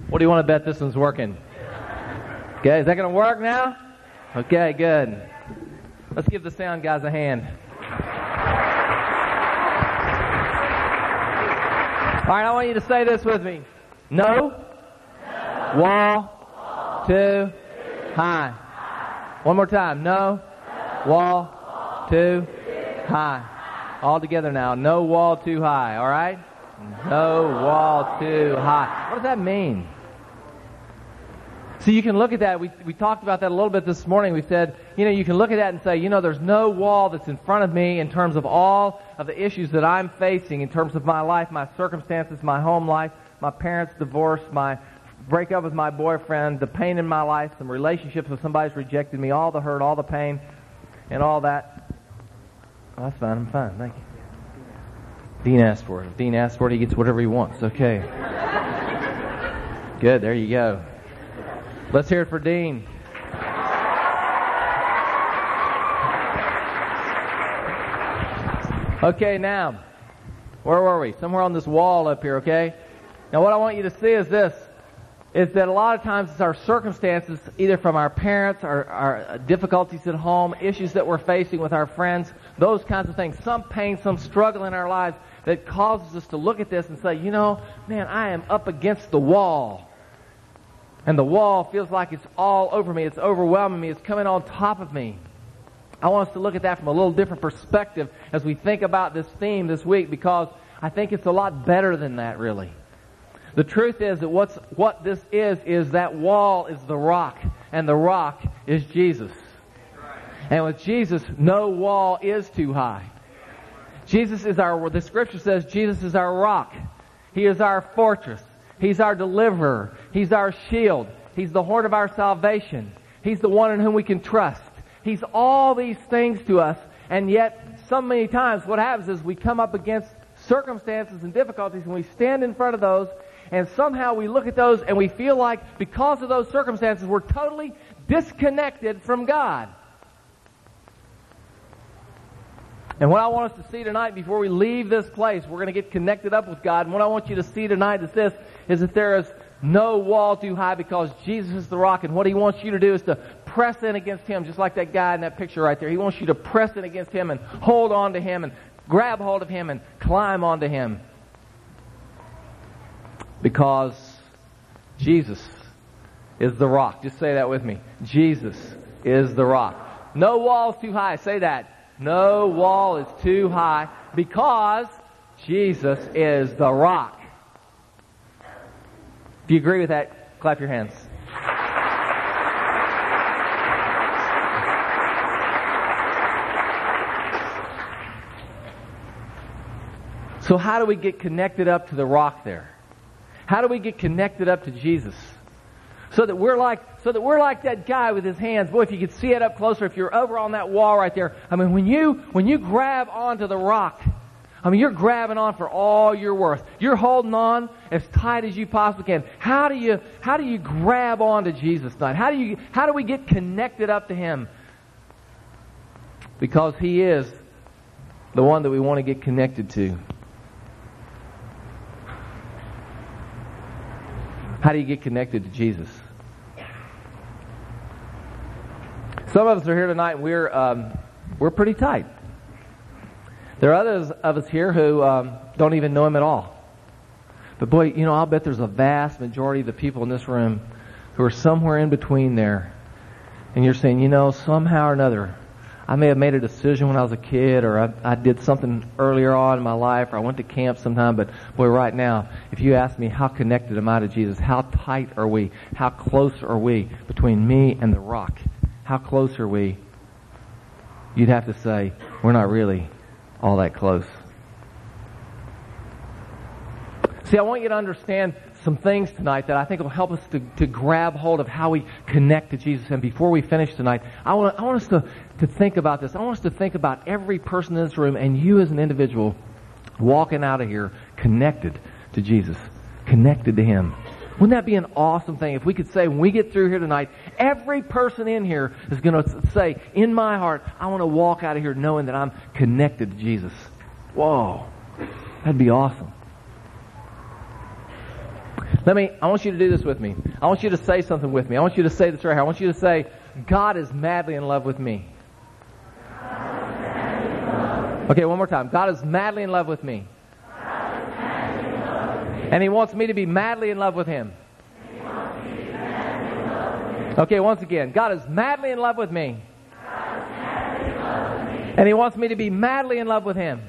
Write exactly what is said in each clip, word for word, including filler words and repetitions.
What do you want to bet this one's working? Okay, is that going to work now? Okay, good. Let's give the sound guys a hand. All right, I want you to say this with me. No, no. Wall, too high. One more time. No, wall, too high. All together now. No wall too high, all right? No wall too high. What does that mean? So you can look at that. We we talked about that a little bit this morning. We said, you know, you can look at that and say, you know, there's no wall that's in front of me in terms of all of the issues that I'm facing in terms of my life, my circumstances, my home life, my parents' divorce, my breakup with my boyfriend, the pain in my life, some relationships with somebody's rejected me, all the hurt, all the pain, and all that. Oh, that's fine. I'm fine. Thank you. Dean asked for it. If Dean asked for it, he gets whatever he wants. Okay. Good. There you go. Let's hear it for Dean. Okay, now, where were we? Somewhere on this wall up here, okay? Now what I want you to see is this, is that a lot of times it's our circumstances, either from our parents, our, our difficulties at home, issues that we're facing with our friends, those kinds of things, some pain, some struggle in our lives that causes us to look at this and say, you know, man, I am up against the wall. And the wall feels like it's all over me. It's overwhelming me. It's coming on top of me. I want us to look at that from a little different perspective as we think about this theme this week, because I think it's a lot better than that, really. The truth is that what's, what this is, is that wall is the rock, and the rock is Jesus. And with Jesus, no wall is too high. Jesus is our, the Scripture says Jesus is our rock. He is our fortress. He's our deliverer. He's our shield. He's the horn of our salvation. He's the one in whom we can trust. He's all these things to us, and yet so many times what happens is we come up against circumstances and difficulties, and we stand in front of those, and somehow we look at those and we feel like because of those circumstances we're totally disconnected from God. And what I want us to see tonight before we leave this place, we're going to get connected up with God. And what I want you to see tonight is this, is that there is no wall too high because Jesus is the rock. And what He wants you to do is to press in against Him, just like that guy in that picture right there. He wants you to press in against Him and hold on to Him and grab hold of Him and climb onto Him. Because Jesus is the rock. Just say that with me. Jesus is the rock. No wall's too high. Say that. No wall is too high because Jesus is the rock. If you agree with that, clap your hands. So how do we get connected up to the rock there? How do we get connected up to Jesus? So that we're like, so that we're like that guy with his hands. Boy, if you could see it up closer, if you're over on that wall right there. I mean, when you, when you grab onto the rock, I mean, you're grabbing on for all you're worth. You're holding on as tight as you possibly can. How do you, how do you grab onto Jesus tonight? How do you, how do we get connected up to Him? Because He is the one that we want to get connected to. How do you get connected to Jesus? Some of us are here tonight and we're um, we're pretty tight. There are others of us here who um, don't even know Him at all. But boy, you know, I'll bet there's a vast majority of the people in this room who are somewhere in between there. And you're saying, you know, somehow or another, I may have made a decision when I was a kid, or I, I did something earlier on in my life, or I went to camp sometime, but boy, right now, if you ask me how connected am I to Jesus, how tight are we, how close are we between me and the rock, how close are we, you'd have to say, we're not really all that close. See, I want you to understand some things tonight that I think will help us to, to grab hold of how we connect to Jesus. And before we finish tonight, I want, I want us to, to think about this. I want us to think about every person in this room and you as an individual walking out of here connected to Jesus, connected to Him. Wouldn't that be an awesome thing if we could say when we get through here tonight, every person in here is going to say, in my heart, I want to walk out of here knowing that I'm connected to Jesus. Whoa, that'd be awesome. Let me, I want you to do this with me. I want you to say something with me. I want you to say this right here. I want you to say, God is madly in love with me. Okay, one more time. God is madly in love with me. And He wants me to be madly in love with Him. Okay, once again. God is madly in love with me. And He wants me to be madly in love with Him.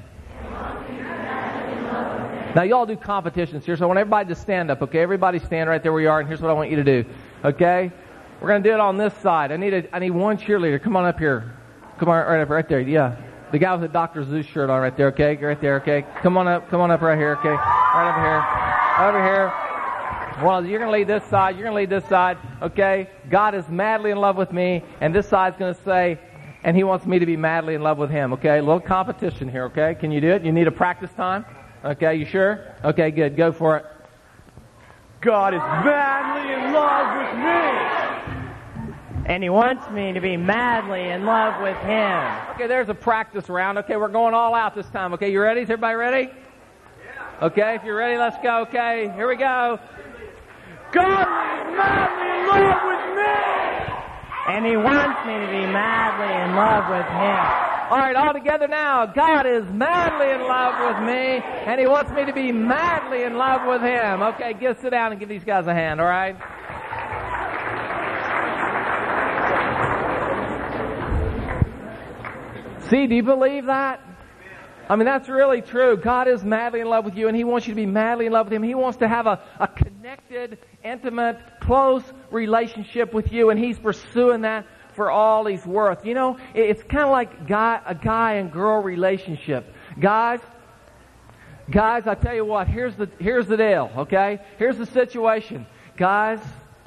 Now, y'all do competitions here, so I want everybody to stand up, okay? Everybody stand right there where you are, and here's what I want you to do, okay? We're going to do it on this side. I need a, I need one cheerleader. Come on up here. Come on, right up, right there, yeah. The guy with the Doctor Zeus shirt on right there, okay? Right there, okay? Come on up, come on up right here, okay? Right over here. Over here. Well, you're going to lead this side, you're going to lead this side, okay? God is madly in love with me, and this side's going to say, and He wants me to be madly in love with Him, okay? A little competition here, okay? Can you do it? You need a practice time? Okay, you sure? Okay, good. Go for it. God is madly in love with me. And He wants me to be madly in love with Him. Okay, there's a practice round. Okay, we're going all out this time. Okay, you ready? Is everybody ready? Yeah. Okay, if you're ready, let's go. Okay, here we go. God is madly in love with me. And He wants me to be madly in love with Him. All right, all together now. God is madly in love with me, and He wants me to be madly in love with Him. Okay, get sit down and give these guys a hand, all right? See, do you believe that? I mean, that's really true. God is madly in love with you, and He wants you to be madly in love with Him. He wants to have a, a connected, intimate, close relationship with you, and He's pursuing that for all He's worth. You know, it's kind of like guy, a guy and girl relationship. Guys, guys, I tell you what, here's the, here's the deal, okay? Here's the situation. Guys,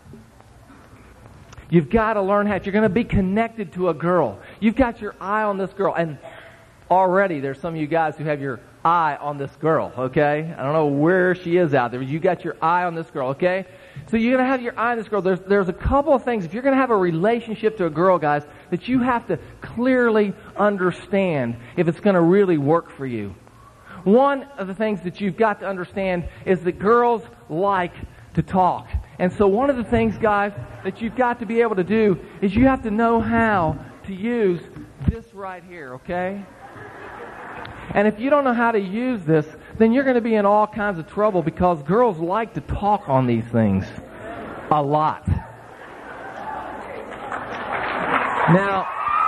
you've got to learn how, if you're going to be connected to a girl, you've got your eye on this girl, and already there's some of you guys who have your eye on this girl, okay? I don't know where she is out there, but you got your eye on this girl, okay? So you're going to have your eye on this girl. There's, there's a couple of things. If you're going to have a relationship to a girl, guys, that you have to clearly understand if it's going to really work for you. One of the things that you've got to understand is that girls like to talk. And so one of the things, guys, that you've got to be able to do is you have to know how to use this right here, okay? And if you don't know how to use this, then you're going to be in all kinds of trouble because girls like to talk on these things a lot. Now,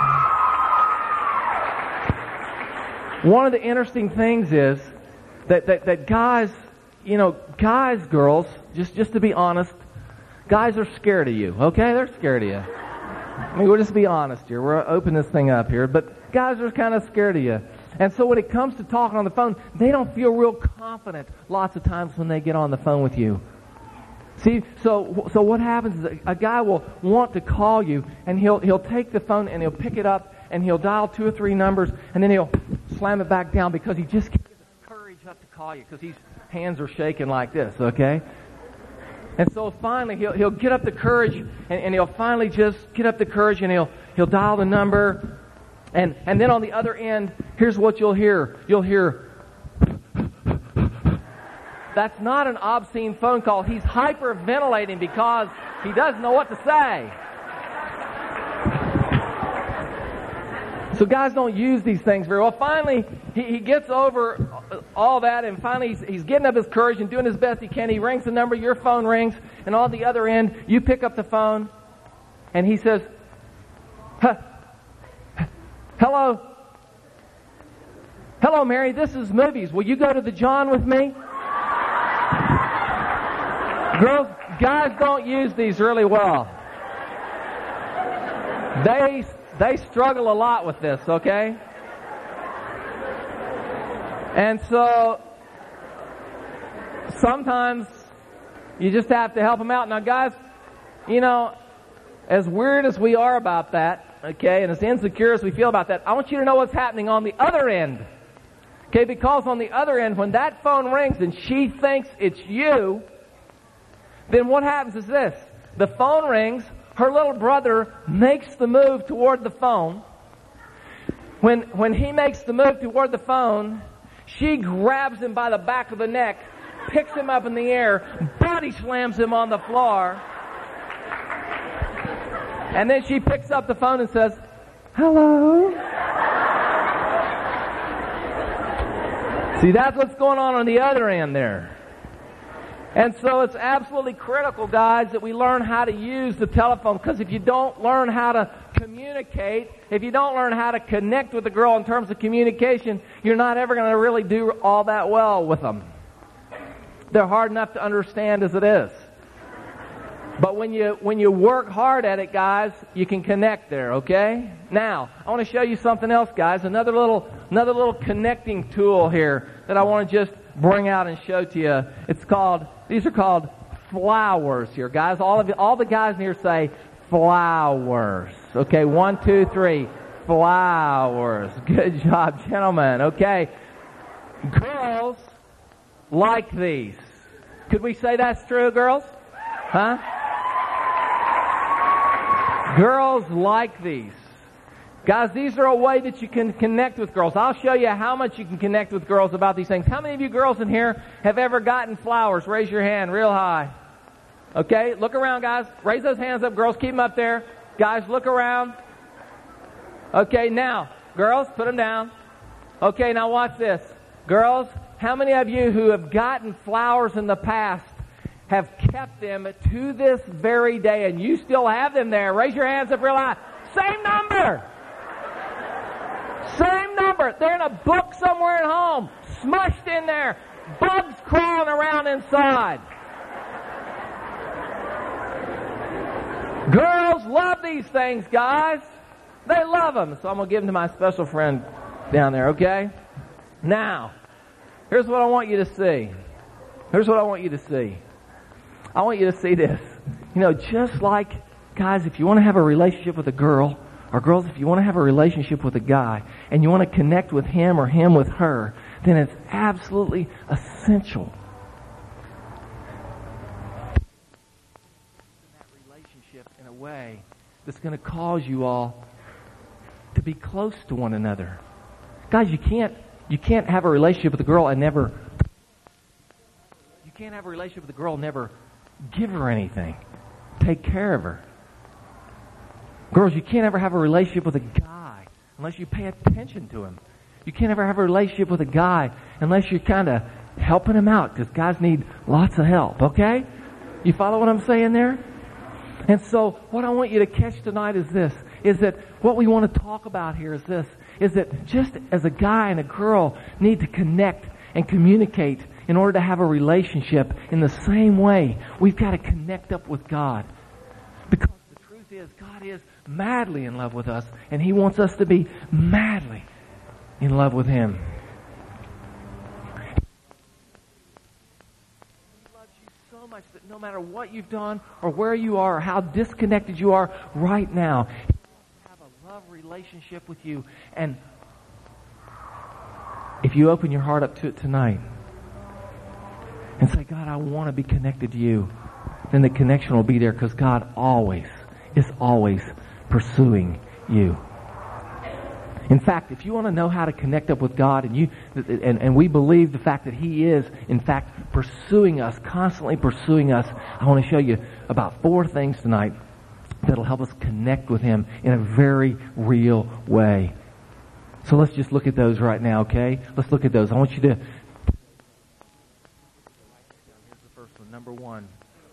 one of the interesting things is that, that, that guys, you know, guys, girls, just, just to be honest, guys are scared of you, okay? They're scared of you. I mean, we'll just be honest here. We're opening this thing up here. But guys are kind of scared of you. And so when it comes to talking on the phone, they don't feel real confident lots of times when they get on the phone with you. See, so so what happens is a, a guy will want to call you, and he'll he'll take the phone and he'll pick it up and he'll dial two or three numbers, and then he'll slam it back down because he just can't get the courage up to call you because his hands are shaking like this, okay? And so finally he'll he'll get up the courage, and, and he'll finally just get up the courage, and he'll he'll dial the number. And and then on the other end, here's what you'll hear. You'll hear, that's not an obscene phone call. He's hyperventilating because he doesn't know what to say. So guys don't use these things very well. Finally, he, he gets over all that, and finally he's, he's getting up his courage and doing his best he can. He rings the number, your phone rings, and on the other end, you pick up the phone, and he says, huh, hello? Hello, Mary, this is Movies. Will you go to the John with me? Girls, guys don't use these really well. They, they struggle a lot with this, okay? And so, sometimes you just have to help them out. Now, guys, you know, as weird as we are about that, okay, and as insecure as we feel about that, I want you to know what's happening on the other end. Okay, because on the other end, when that phone rings and she thinks it's you, then what happens is this. The phone rings, her little brother makes the move toward the phone. When, when he makes the move toward the phone, she grabs him by the back of the neck, picks him up in the air, body slams him on the floor. And then she picks up the phone and says, hello? See, that's what's going on on the other end there. And so it's absolutely critical, guys, that we learn how to use the telephone, because if you don't learn how to communicate, if you don't learn how to connect with the girl in terms of communication, you're not ever going to really do all that well with them. They're hard enough to understand as it is. But when you when you work hard at it, guys, you can connect there, okay? Now, I want to show you something else, guys. Another little another little connecting tool here that I want to just bring out and show to you. It's called, these are called flowers here, guys. All of you, all the guys in here say flowers. Okay, one, two, three. Flowers. Good job, gentlemen. Okay. Girls like these. Could we say that's true, girls? Huh? Girls like these. Guys, these are a way that you can connect with girls. I'll show you how much you can connect with girls about these things. How many of you girls in here have ever gotten flowers? Raise your hand real high. Okay, look around, guys. Raise those hands up, girls. Keep them up there. Guys, look around. Okay, now, girls, put them down. Okay, now watch this. Girls, how many of you who have gotten flowers in the past have kept them to this very day, and you still have them there? Raise your hands up real high. Same number. Same number. They're in a book somewhere at home, smushed in there, bugs crawling around inside. Girls love these things, guys. They love them. So I'm going to give them to my special friend down there, okay? Now, here's what I want you to see. Here's what I want you to see. I want you to see this. You know, just like, guys, if you want to have a relationship with a girl, or girls, if you want to have a relationship with a guy, and you want to connect with him or him with her, then it's absolutely essential that relationship in a way that's going to cause you all to be close to one another. Guys, you can't you can't have a relationship with a girl and never you can't have a relationship with a girl and never give her anything. Take care of her. Girls, you can't ever have a relationship with a guy unless you pay attention to him. You can't ever have a relationship with a guy unless you're kind of helping him out, because guys need lots of help, okay? You follow what I'm saying there? And so what I want you to catch tonight is this, is that what we want to talk about here is this, is that just as a guy and a girl need to connect and communicate in order to have a relationship, in the same way, we've got to connect up with God. Because the truth is, God is madly in love with us, and He wants us to be madly in love with Him. He loves you so much that no matter what you've done or where you are or how disconnected you are right now, He wants to have a love relationship with you. And if you open your heart up to it tonight and say, God, I want to be connected to you, then the connection will be there, because God always is always pursuing you. In fact, if you want to know how to connect up with God, and you and, and we believe the fact that He is, in fact, pursuing us, constantly pursuing us, I want to show you about four things tonight that'll help us connect with Him in a very real way. So let's just look at those right now, okay? Let's look at those. I want you to... Here's the first one. Number one.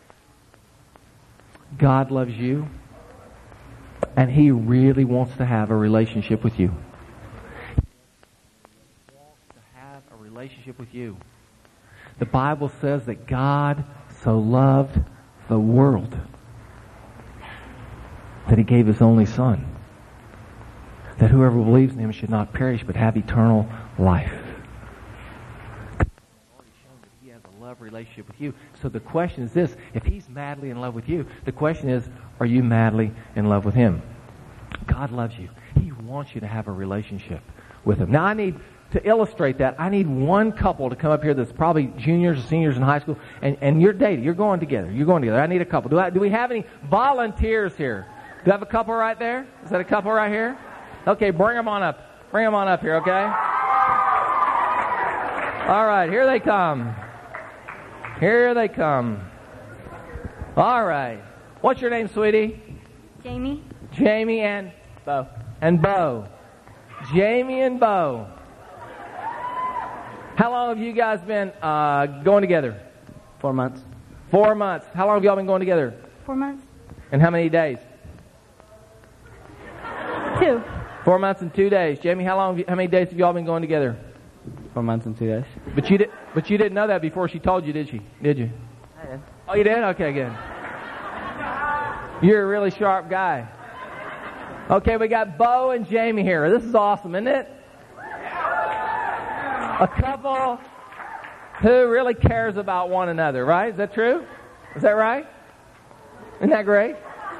God loves you, and He really wants to have a relationship with you. He wants to have a relationship with you. The Bible says that God so loved the world that He gave His only Son, that whoever believes in Him should not perish but have eternal life. He has a love relationship with you. So the question is this: if He's madly in love with you, the question is, are you madly in love with Him? God loves you. He wants you to have a relationship with Him. Now, I need to illustrate that. I need one couple to come up here that's probably juniors or seniors in high school, and, and you're dating. You're going together. You're going together. I need a couple. Do I, do we have any volunteers here? Do I have a couple right there? Is that a couple right here? Okay, bring them on up. Bring them on up here, okay? All right, here they come. Here they come. All right. What's your name, sweetie? Jamie. Jamie and Bo. and Bo. Jamie and Bo. How long have you guys been uh, going together? Four months. Four months. How long have y'all been going together? Four months. And how many days? Two. Four months and two days. Jamie, how long? Have you, how many days have y'all been going together? Four months and two days. But you did. But you didn't know that before she told you, did she? Did you? I did. Oh, you did? Okay, good. You're a really sharp guy. Okay, we got Bo and Jamie here. This is awesome, isn't it? A couple who really cares about one another, right? Is that true? Is that right? Isn't that great?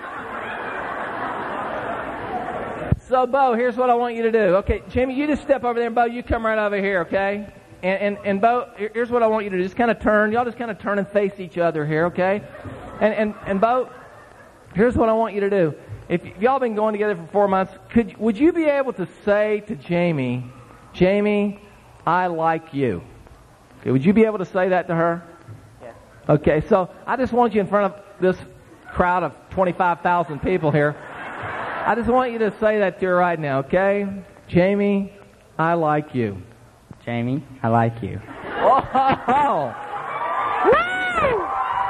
So, Bo, here's what I want you to do. Okay, Jamie, you just step over there, and Bo, you come right over here, okay? And, and, and Bo, here's what I want you to do. Just kind of turn. Y'all just kind of turn and face each other here, okay? And, and, and Bo, here's what I want you to do. If y'all been going together for four months, could would you be able to say to Jamie, Jamie, I like you? Okay, would you be able to say that to her? Yes. Okay, so I just want you in front of this crowd of twenty-five thousand people here. I just want you to say that to her right now, okay? Jamie, I like you. Jamie, I like you. Oh! Woo!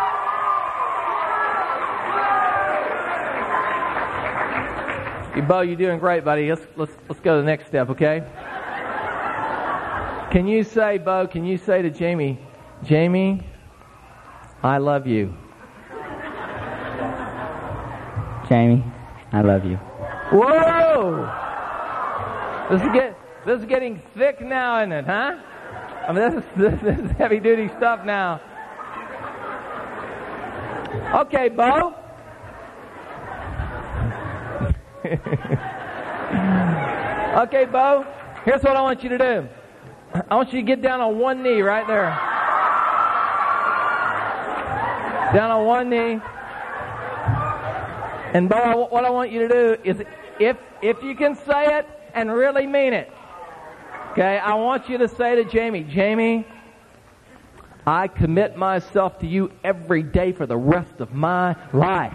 Hey, Bo, you're doing great, buddy. Let's let's let's go to the next step, okay? Can you say, Bo? Can you say to Jamie, Jamie, I love you. Jamie, I love you. Whoa! This is get this is getting thick now, isn't it? Huh? I mean, this is this, this is heavy duty stuff now. Okay, Bo. Okay, Bo, here's what I want you to do. I want you to get down on one knee right there. Down on one knee. And Bo, what I want you to do is, if if you can say it and really mean it, okay, I want you to say to Jamie, Jamie, I commit myself to you every day for the rest of my life.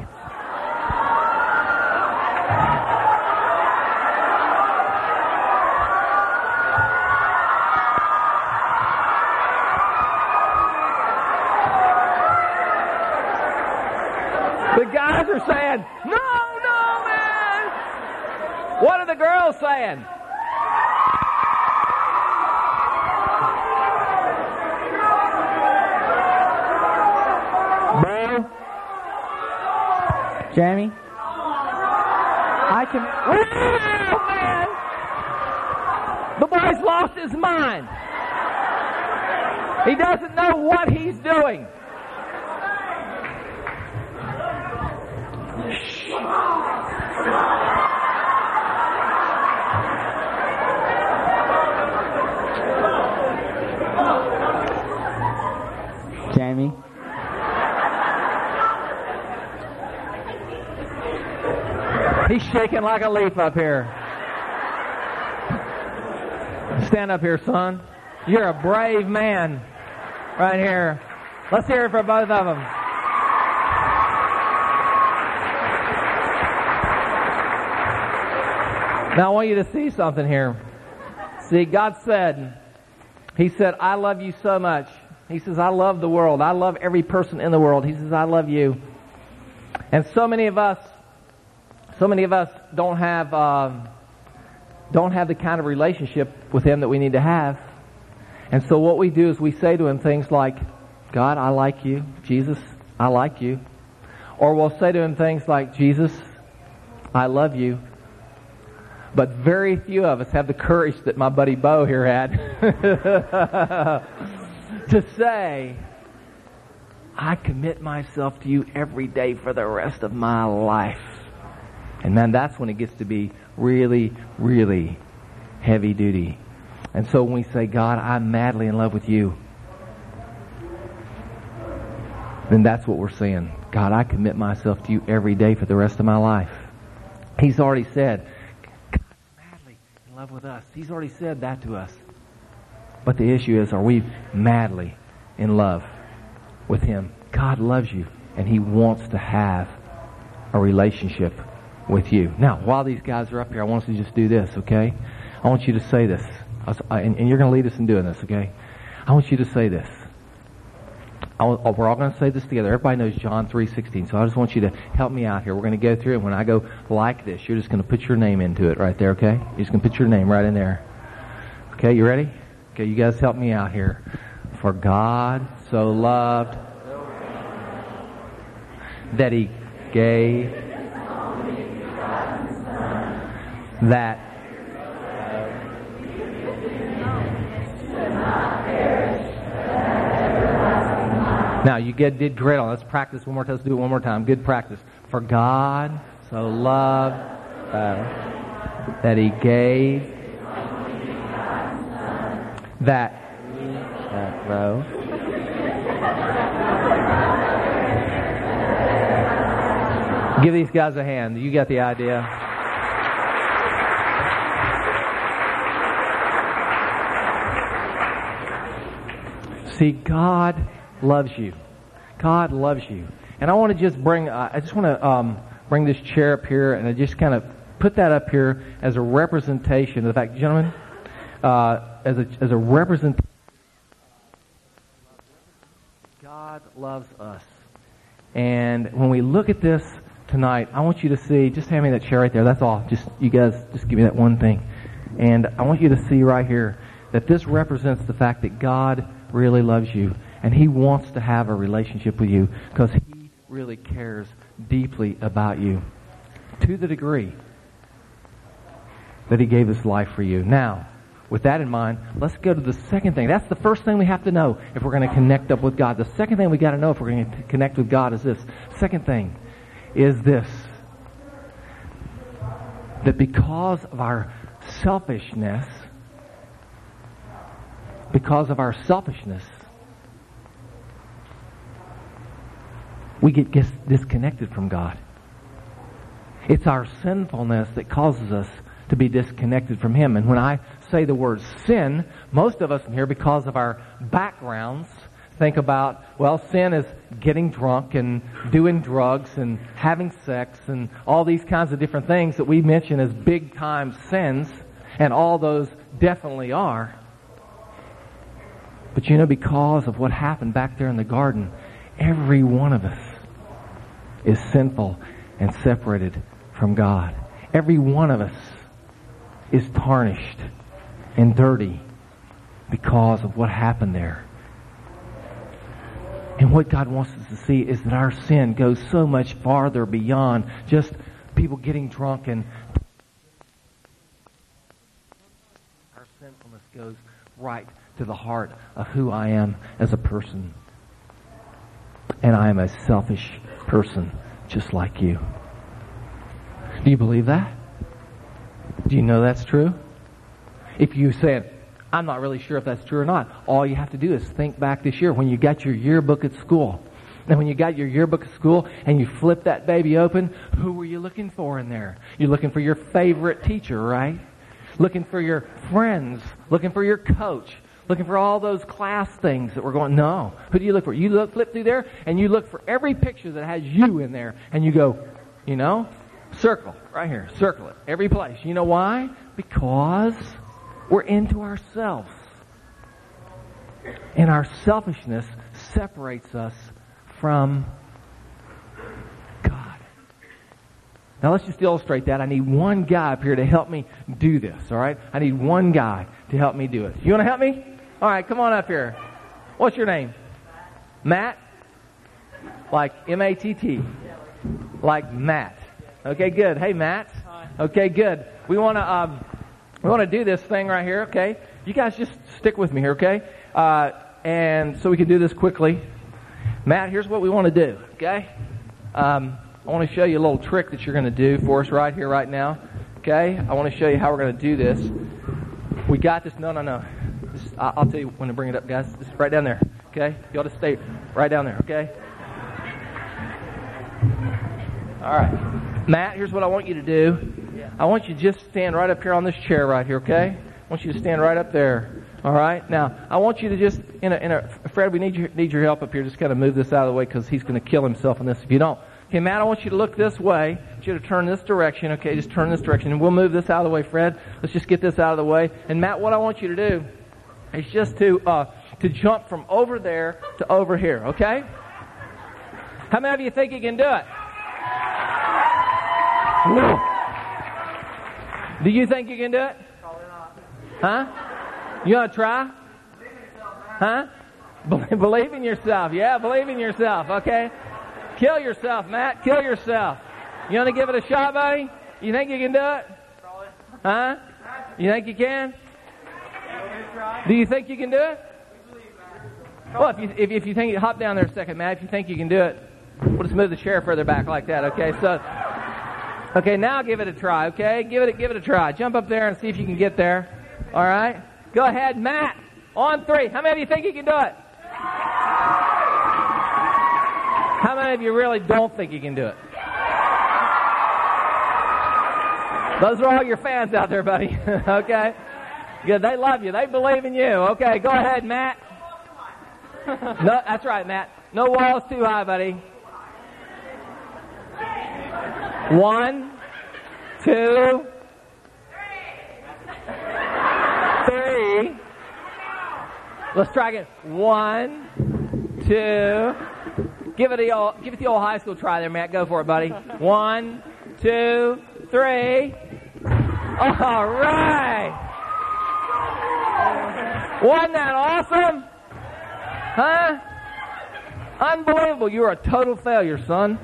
The guys are saying, no, no, man. What are the girls saying? Bo? Jamie, I can... Oh, man. The boy's lost his mind. He doesn't know what he's doing. Jamie, he's shaking like a leaf up here. Stand up here, son. You're a brave man right here. Let's hear it for both of them. Now I want you to see something here. See, God said, He said, I love you so much. He says, I love the world. I love every person in the world. He says, I love you. And so many of us, so many of us don't have, um, don't have the kind of relationship with Him that we need to have. And so what we do is we say to Him things like, God, I like you. Jesus, I like you. Or we'll say to Him things like, Jesus, I love you. But very few of us have the courage that my buddy Bo here had to say, I commit myself to you every day for the rest of my life. And man, that's when it gets to be really, really heavy duty. And so when we say, God, I'm madly in love with you, then that's what we're saying. God, I commit myself to you every day for the rest of my life. He's already said, God's madly in love with us. He's already said that to us. But the issue is, are we madly in love with Him. God loves you, and He wants to have a relationship with you. Now, while these guys are up here, I want us to just do this, okay? I want you to say this, and you're going to lead us in doing this, okay? I want you to say this. I'll, we're all going to say this together. Everybody knows John three sixteen, so I just want you to help me out here. We're going to go through it, and when I go like this, you're just going to put your name into it right there, okay? You're just going to put your name right in there. Okay, you ready? Okay, you guys help me out here. For God so loved that He gave that Now, you get, did great on. Let's practice one more time. Let's do it one more time. Good practice. For God so loved uh, that He gave that uh, row. Give these guys a hand. You got the idea. See, God loves you. God loves you. And I want to just bring, uh, I just want to um, bring this chair up here, and I just kind of put that up here as a representation of the fact, gentlemen, uh, as a as a representation. God loves us. And when we look at this tonight, I want you to see, just hand me that chair right there. That's all. Just, you guys, just give me that one thing. And I want you to see right here that this represents the fact that God really loves you. And He wants to have a relationship with you because He really cares deeply about you to the degree that He gave His life for you. Now, with that in mind, let's go to the second thing. That's the first thing we have to know if we're going to connect up with God. The second thing we got to know if we're going to connect with God is this. Second thing is this. That because of our selfishness, because of our selfishness, we get disconnected from God. It's our sinfulness that causes us to be disconnected from Him. And when I say the word sin, most of us in here, because of our backgrounds, think about, well, sin is getting drunk and doing drugs and having sex and all these kinds of different things that we mention as big-time sins, and all those definitely are. But you know, because of what happened back there in the garden, every one of us is sinful and separated from God. Every one of us is tarnished and dirty because of what happened there. And what God wants us to see is that our sin goes so much farther beyond just people getting drunk, and our sinfulness goes right to the heart of who I am as a person. And I am a selfish person just like you. Do you believe that? Do you know that's true? If you said, I'm not really sure if that's true or not, all you have to do is think back this year when you got your yearbook at school. And when you got your yearbook at school and you flipped that baby open, who were you looking for in there? You're looking for your favorite teacher, right? Looking for your friends, looking for your coach, looking for all those class things that were going. No. Who do you look for? You look, flip through there, and you look for every picture that has you in there, and you go, you know, circle, right here, circle it, every place. You know why? Because we're into ourselves. And our selfishness separates us from God. Now let's just illustrate that. I need one guy up here to help me do this, all right? I need one guy to help me do it. You want to help me? All right, come on up here. What's your name? Matt? Like M A T T. Like Matt. Okay, good. Hey, Matt. Hi. Okay, good. We want to um, we want to do this thing right here, okay? You guys just stick with me here, okay? Uh, and so we can do this quickly. Matt, here's what we want to do, okay? Um, I want to show you a little trick that you're going to do for us right here, right now, okay? I want to show you how we're going to do this. We got this. No, no, no. This, I'll tell you when to bring it up, guys. This is right down there, okay? You ought to stay right down there, okay? All right. Matt, here's what I want you to do. I want you to just stand right up here on this chair right here, okay? I want you to stand right up there. All right. Now, I want you to just, in a, in a, Fred, we need your, need your help up here. Just kind of move this out of the way because he's going to kill himself on this if you don't. Okay, Matt, I want you to look this way. I want you to turn this direction. Okay, just turn this direction. And we'll move this out of the way, Fred. Let's just get this out of the way. And Matt, what I want you to do is just to, uh, to jump from over there to over here, okay? How many of you think you can do it? No. Do you think you can do it? Probably not. Huh? You want to try? Huh? Believe in yourself. Yeah, believe in yourself, okay? Kill yourself, Matt. Kill yourself. You want to give it a shot, buddy? You think you can do it? Probably. Huh? You think you can? Do you think you can do it? Well, if you, if, if you think, hop down there a second, Matt. If you think you can do it, we'll just move the chair further back like that, okay? So, okay, now give it a try, okay? Give it, give it a try. Jump up there and see if you can get there. All right? Go ahead, Matt. On three. How many of you think you can do it? How many of you really don't think you can do it? Those are all your fans out there, buddy. Okay? Good. They love you. They believe in you. Okay, go ahead, Matt. No, that's right, Matt. No walls too high, buddy. One, two, three. Let's try again. One, two. Give it the old, give it the old high school try there, Matt. Go for it, buddy. One, two, three. All right. Wasn't that awesome? Huh? Unbelievable. You were a total failure, son.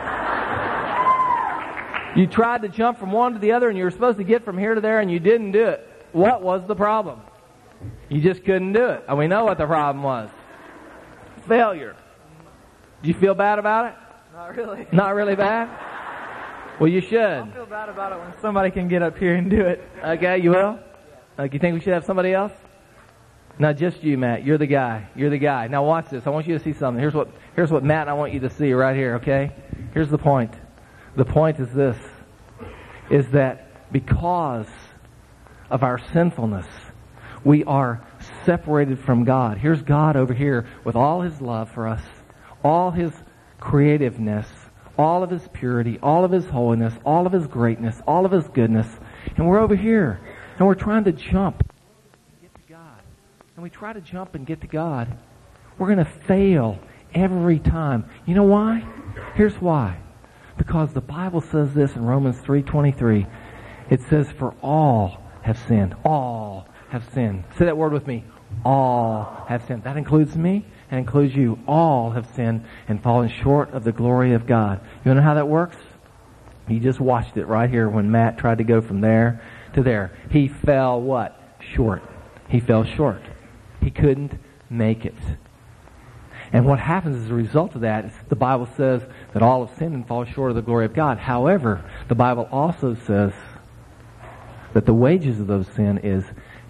You tried to jump from one to the other and you were supposed to get from here to there and you didn't do it. What was the problem? You just couldn't do it. And we know what the problem was. Failure. Do you feel bad about it? Not really. Not really bad? Well, you should. I feel bad about it when somebody can get up here and do it. Okay, you will? Like, you think we should have somebody else? Not just you, Matt. You're the guy. You're the guy. Now watch this. I want you to see something. Here's what, here's what Matt and I want you to see right here, okay? Here's the point. The point is this, is that because of our sinfulness, we are separated from God. Here's God over here with all His love for us, all His creativeness, all of His purity, all of His holiness, all of His greatness, all of His goodness. And we're over here, and we're trying to jump and get to God. And we try to jump and get to God. We're going to fail every time. You know why? Here's why. Because the Bible says this in Romans three twenty-three. It says, for all have sinned. All have sinned. Say that word with me. All have sinned. That includes me and includes you. All have sinned and fallen short of the glory of God. You want to know how that works? You just watched it right here when Matt tried to go from there to there. He fell what? Short. He fell short. He couldn't make it. And what happens as a result of that is the Bible says that all have sinned and fall short of the glory of God. However, the Bible also says that the wages of those sin is.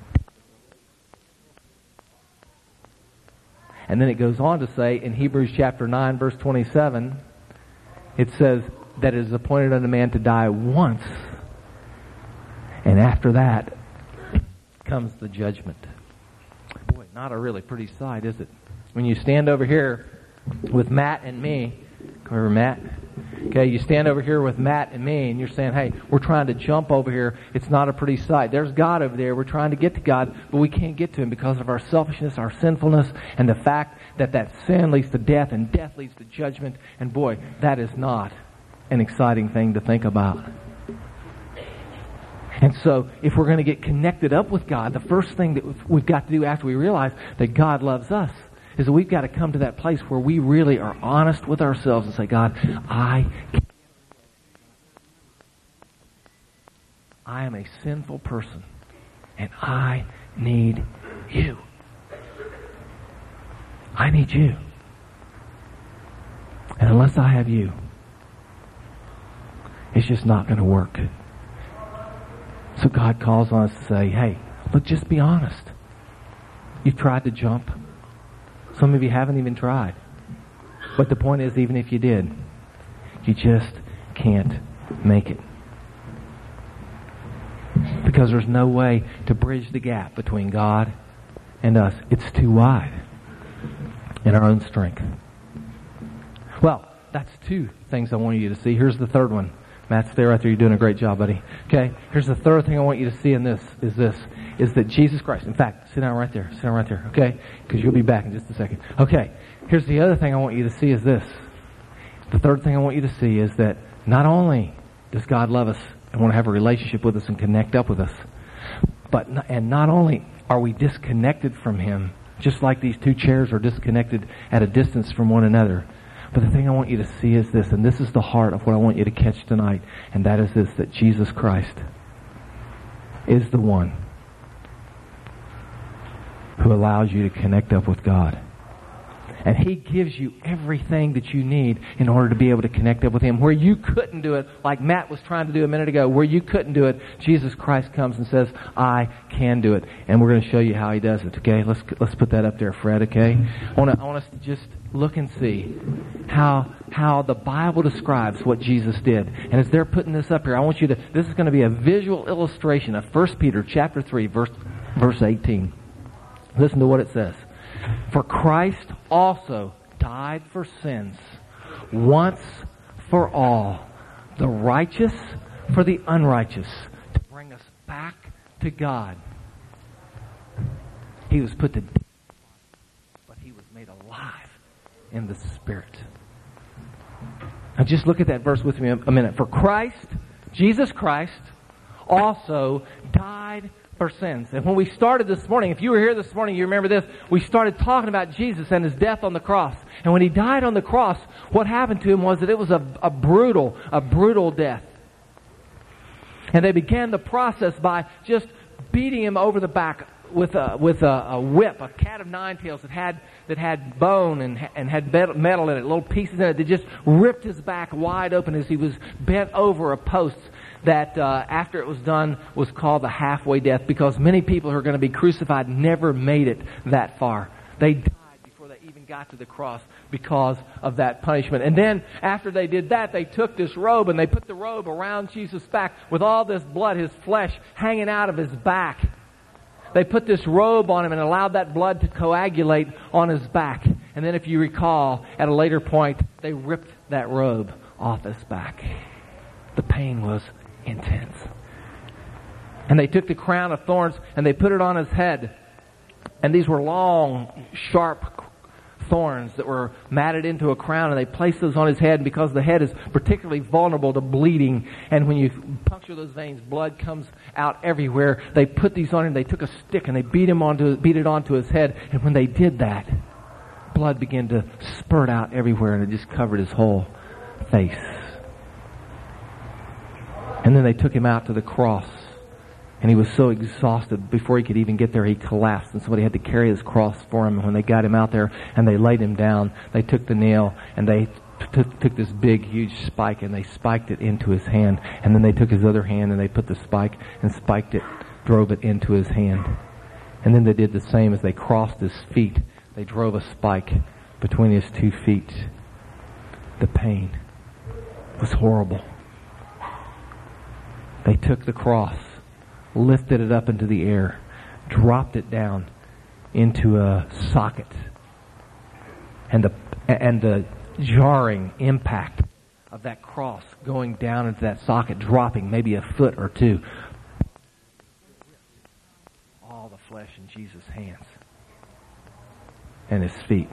And then it goes on to say in Hebrews chapter nine, verse twenty-seven, it says that it is appointed unto man to die once. And after that comes the judgment. Boy, not a really pretty sight, is it? When you stand over here with Matt and me, come over, Matt. Okay, you stand over here with Matt and me, and you're saying, hey, we're trying to jump over here. It's not a pretty sight. There's God over there. We're trying to get to God, but we can't get to Him because of our selfishness, our sinfulness, and the fact that that sin leads to death, and death leads to judgment. And boy, that is not an exciting thing to think about. And so, if we're going to get connected up with God, the first thing that we've got to do after we realize that God loves us is that we've got to come to that place where we really are honest with ourselves and say, God, I I am a sinful person, and I need you. I need you. And unless I have you, it's just not going to work. So God calls on us to say, hey, look, just be honest. You've tried to jump. Some of you haven't even tried. But the point is, even if you did, you just can't make it. Because there's no way to bridge the gap between God and us. It's too wide in our own strength. Well, that's two things I want you to see. Here's the third one. Matt, stay right there. You're doing a great job, buddy. Okay, here's the third thing I want you to see in this, is this, is that Jesus Christ, in fact, sit down right there, sit down right there, okay? Because you'll be back in just a second. Okay, here's the other thing I want you to see is this. The third thing I want you to see is that not only does God love us and want to have a relationship with us and connect up with us, but, and not only are we disconnected from Him, just like these two chairs are disconnected at a distance from one another, but the thing I want you to see is this, and this is the heart of what I want you to catch tonight, and that is this, that Jesus Christ is the one who allows you to connect up with God. And He gives you everything that you need in order to be able to connect up with Him. Where you couldn't do it, like Matt was trying to do a minute ago, where you couldn't do it, Jesus Christ comes and says, I can do it. And we're going to show you how He does it, okay? Let's let's put that up there, Fred, okay? I want to I want us to just look and see how how the Bible describes what Jesus did. And as they're putting this up here, I want you to, this is going to be a visual illustration of First Peter chapter three, verse verse eighteen. Listen to what it says. For Christ also died for sins once for all, the righteous for the unrighteous, to bring us back to God. He was put to death, but He was made alive in the Spirit. Now just look at that verse with me a minute. For Christ, Jesus Christ, also died for sins. And when we started this morning, if you were here this morning, you remember this, we started talking about Jesus and His death on the cross. And when He died on the cross, what happened to Him was that it was a, a brutal, a brutal death. And they began the process by just beating Him over the back with a, with a, a whip, a cat of nine tails that had, that had bone and, and had metal in it, little pieces in it that just ripped His back wide open as He was bent over a post that uh, after it was done was called the halfway death, because many people who are going to be crucified never made it that far. They died before they even got to the cross because of that punishment. And then after they did that, they took this robe and they put the robe around Jesus' back with all this blood, His flesh hanging out of His back. They put this robe on Him and allowed that blood to coagulate on His back. And then if you recall, at a later point, they ripped that robe off His back. The pain was intense. And they took the crown of thorns and they put it on His head. And these were long, sharp thorns that were matted into a crown, and they placed those on His head. And because the head is particularly vulnerable to bleeding, and when you puncture those veins, blood comes out everywhere, they put these on Him. They took a stick and they beat him onto, beat it onto His head. And when they did that, blood began to spurt out everywhere, and it just covered His whole face. And then they took Him out to the cross. And He was so exhausted, before He could even get there, He collapsed. And somebody had to carry His cross for Him. And when they got Him out there and they laid Him down, they took the nail and they t- took this big, huge spike and they spiked it into His hand. And then they took His other hand and they put the spike and spiked it, drove it into His hand. And then they did the same as they crossed His feet. They drove a spike between His two feet. The pain was horrible. They took the cross, lifted it up into the air, dropped it down into a socket. And the, and the jarring impact of that cross going down into that socket, dropping maybe a foot or two. All the flesh in Jesus' hands and His feet.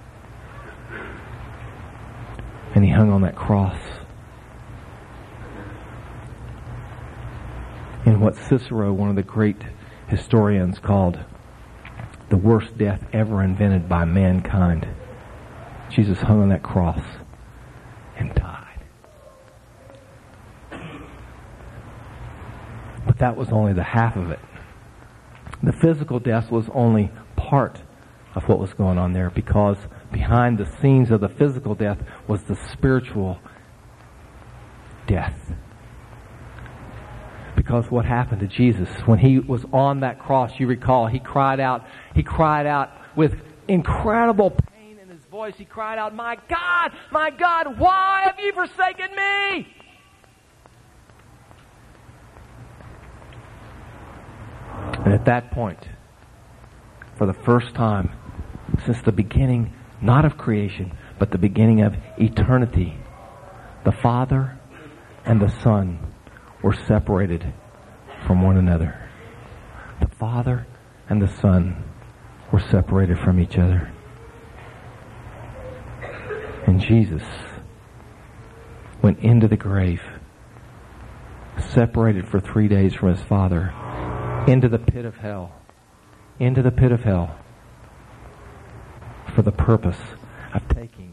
And He hung on that cross. In what Cicero, one of the great historians, called the worst death ever invented by mankind. Jesus hung on that cross and died. But that was only the half of it. The physical death was only part of what was going on there, because behind the scenes of the physical death was the spiritual death. Because what happened to Jesus when He was on that cross, you recall, He cried out, He cried out with incredible pain in His voice. He cried out, "My God, my God, why have you forsaken me?" And at that point, for the first time since the beginning, not of creation, but the beginning of eternity, the Father and the Son were separated from one another. The Father and the Son were separated from each other. And Jesus went into the grave, separated for three days from his Father, into the pit of hell, into the pit of hell, for the purpose of taking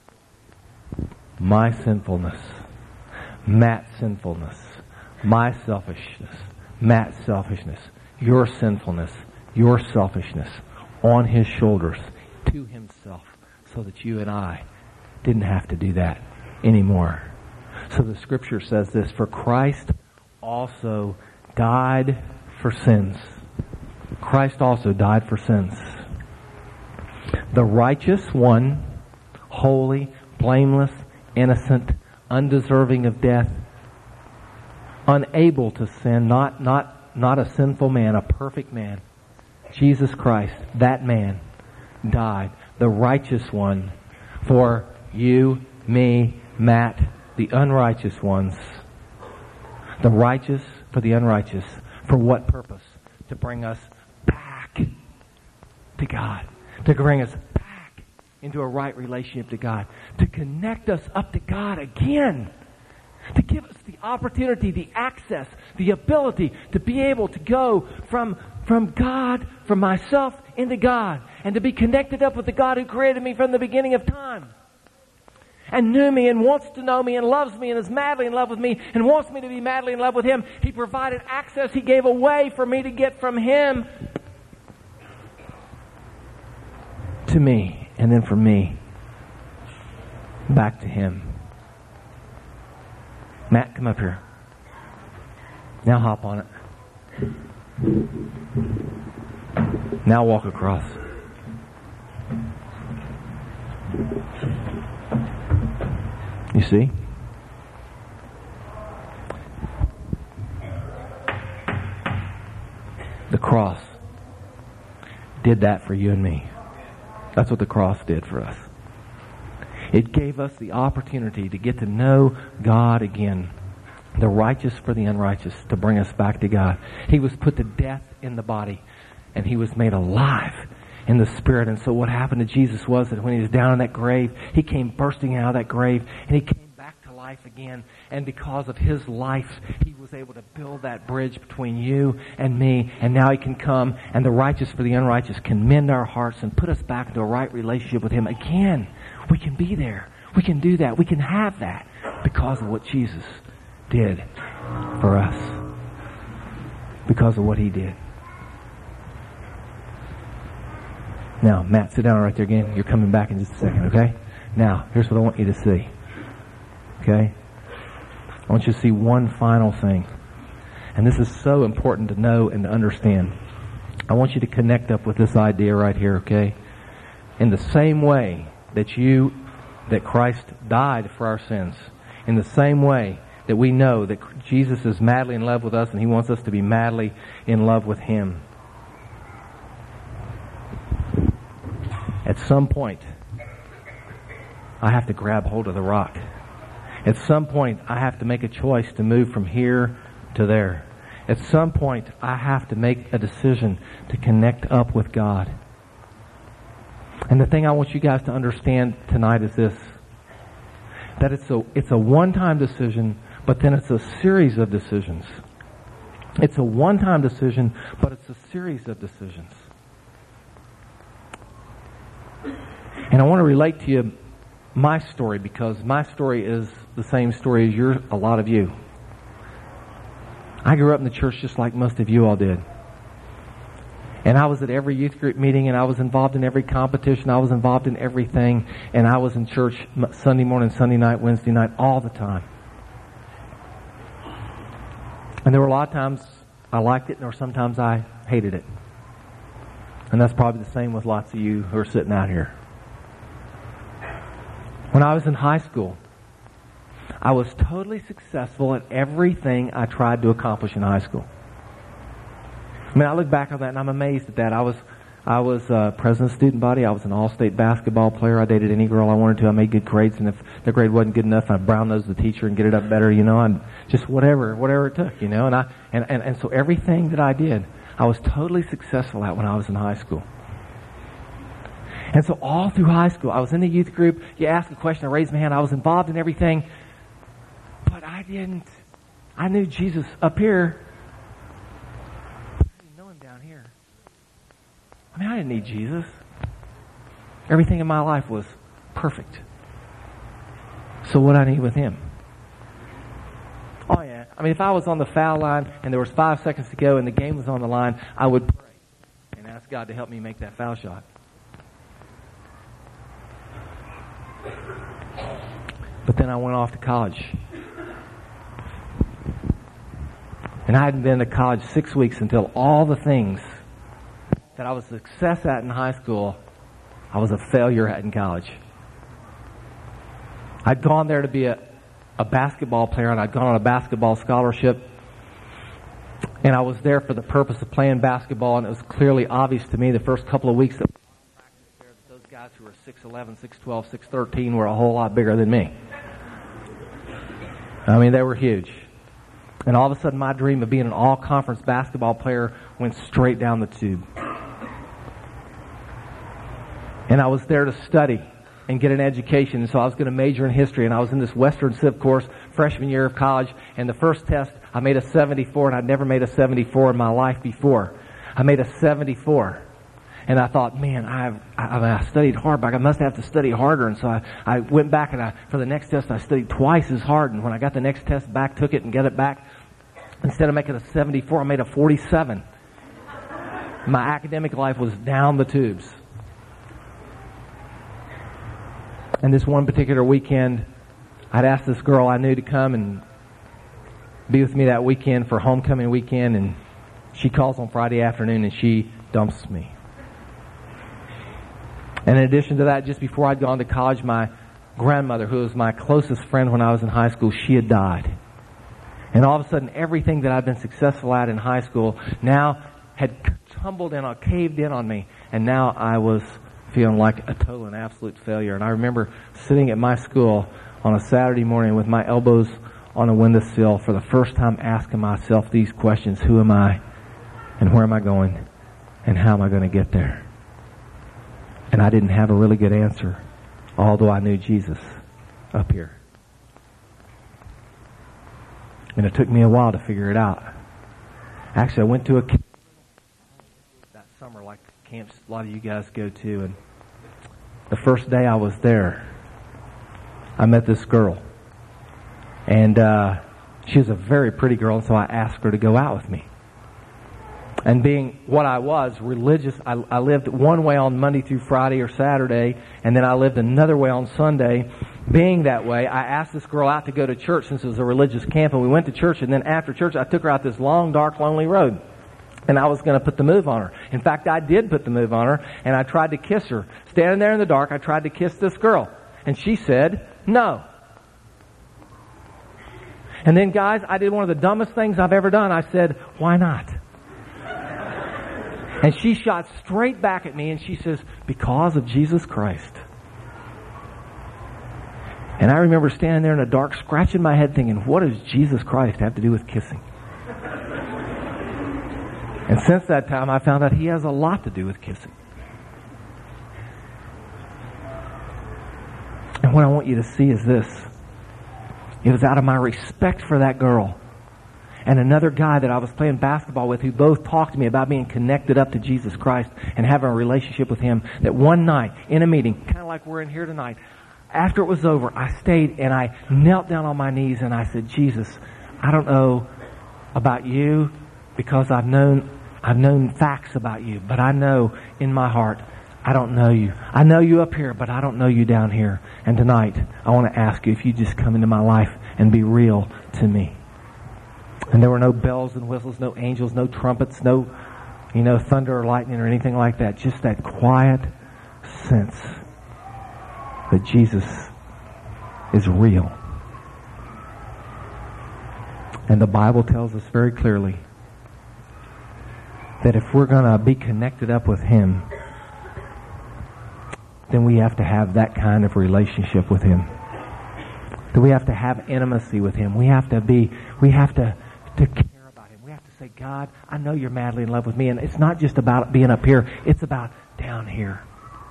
my sinfulness, Matt's sinfulness, my selfishness, Matt's selfishness, your sinfulness, your selfishness on his shoulders to himself, so that you and I didn't have to do that anymore. So the scripture says this, for Christ also died for sins. Christ also died for sins. The righteous one, holy, blameless, innocent, undeserving of death, unable to sin, not, not, not a sinful man, a perfect man. Jesus Christ, that man, died. The righteous one for you, me, Matt, the unrighteous ones. The righteous for the unrighteous. For what purpose? To bring us back to God. To bring us back into a right relationship to God. To connect us up to God again. To give us the opportunity, the access, the ability to be able to go from, from God, from myself into God. And to be connected up with the God who created me from the beginning of time. And knew me and wants to know me and loves me and is madly in love with me and wants me to be madly in love with Him. He provided access. He gave a way for me to get from Him to me, and then from me back to Him. Matt, come up here. Now hop on it. Now walk across. You see? The cross did that for you and me. That's what the cross did for us. It gave us the opportunity to get to know God again. The righteous for the unrighteous, to bring us back to God. He was put to death in the body, and He was made alive in the Spirit. And so what happened to Jesus was that when He was down in that grave, He came bursting out of that grave, and He came back to life again. And because of His life, He was able to build that bridge between you and me. And now He can come, and the righteous for the unrighteous can mend our hearts and put us back into a right relationship with Him again. We can be there. We can do that. We can have that because of what Jesus did for us. Because of what He did. Now, Matt, sit down right there again. You're coming back in just a second, okay? Now, here's what I want you to see. Okay? I want you to see one final thing. And this is so important to know and to understand. I want you to connect up with this idea right here, okay? In the same way that you, that Christ died for our sins, in the same way that we know that Jesus is madly in love with us and He wants us to be madly in love with Him. At some point, I have to grab hold of the rock. At some point, I have to make a choice to move from here to there. At some point, I have to make a decision to connect up with God. And the thing I want you guys to understand tonight is this. That it's a, it's a one-time decision, but then it's a series of decisions. It's a one-time decision, but it's a series of decisions. And I want to relate to you my story, because my story is the same story as your, a lot of you. I grew up in the church just like most of you all did. And I was at every youth group meeting, and I was involved in every competition. I was involved in everything. And I was in church Sunday morning, Sunday night, Wednesday night, all the time. And there were a lot of times I liked it, or sometimes I hated it. And that's probably the same with lots of you who are sitting out here. When I was in high school, I was totally successful at everything I tried to accomplish in high school. I mean, I look back on that and I'm amazed at that. I was, I was uh, president of student body. I was an all-state basketball player. I dated any girl I wanted to. I made good grades, and if the grade wasn't good enough, I'd brown-nose the teacher and get it up better, you know, and just whatever, whatever it took, you know. And I and, and, and so everything that I did, I was totally successful at when I was in high school. And so all through high school, I was in the youth group. You asked a question, I raised my hand. I was involved in everything. But I didn't. I knew Jesus up here. But I didn't know him down here. I mean, I didn't need Jesus. Everything in my life was perfect. So what I need with him? Oh, yeah. I mean, if I was on the foul line and there was five seconds to go and the game was on the line, I would pray and ask God to help me make that foul shot. But then I went off to college. And I hadn't been to college six weeks until all the things that I was a success at in high school, I was a failure at in college. I'd gone there to be a, a basketball player, and I'd gone on a basketball scholarship. And I was there for the purpose of playing basketball, and it was clearly obvious to me the first couple of weeks that those guys who were six eleven, six twelve, six thirteen were a whole lot bigger than me. I mean, they were huge. And all of a sudden, my dream of being an all-conference basketball player went straight down the tube. And I was there to study and get an education. And so I was going to major in history. And I was in this Western Civ course freshman year of college. And the first test, I made a seventy-four. And I'd never made a seventy-four in my life before. I made a seventy-four. And I thought, man, I've, I, I, mean, I studied hard, but I must have to study harder. And so I, I went back and I, for the next test, I studied twice as hard. And when I got the next test back, took it and get it back, instead of making a seventy-four, I made a forty-seven. My academic life was down the tubes. And this one particular weekend, I'd asked this girl I knew to come and be with me that weekend for homecoming weekend, and she calls on Friday afternoon and she dumps me. And in addition to that, just before I'd gone to college, my grandmother, who was my closest friend when I was in high school, she had died. And all of a sudden, everything that I'd been successful at in high school now had tumbled in, or caved in on me. And now I was feeling like a total and absolute failure. And I remember sitting at my school on a Saturday morning with my elbows on a windowsill for the first time asking myself these questions. Who am I? And where am I going? And how am I going to get there? And I didn't have a really good answer, although I knew Jesus up here. And it took me a while to figure it out. Actually, I went to a camp that summer, like camps a lot of you guys go to, and the first day I was there, I met this girl. And uh, she was a very pretty girl, and so I asked her to go out with me. And being what I was, religious, I, I lived one way on Monday through Friday or Saturday, and then I lived another way on Sunday. Being that way, I asked this girl out to go to church since it was a religious camp, and we went to church, and then after church, I took her out this long, dark, lonely road. And I was going to put the move on her. In fact, I did put the move on her, and I tried to kiss her. Standing there in the dark, I tried to kiss this girl. And she said, no. And then, guys, I did one of the dumbest things I've ever done. I said, why not? And she shot straight back at me, and she says, because of Jesus Christ. And I remember standing there in the dark, scratching my head, thinking, what does Jesus Christ have to do with kissing? And since that time, I found out he has a lot to do with kissing. And what I want you to see is this. It was out of my respect for that girl and another guy that I was playing basketball with, who both talked to me about being connected up to Jesus Christ and having a relationship with him, that one night in a meeting, kind of like we're in here tonight, after it was over, I stayed and I knelt down on my knees and I said, Jesus, I don't know about you because I've known I've known facts about you, but I know in my heart I don't know you. I know you up here, but I don't know you down here. And tonight, I want to ask you if you just come into my life and be real to me. And there were no bells and whistles, no angels, no trumpets, no, you know, thunder or lightning or anything like that. Just that quiet sense that Jesus is real. And the Bible tells us very clearly that if we're going to be connected up with him, then we have to have that kind of relationship with Him. That we have to have intimacy with Him. We have to be, we have to, to care about Him. We have to say, God, I know you're madly in love with me. And it's not just about being up here. It's about down here.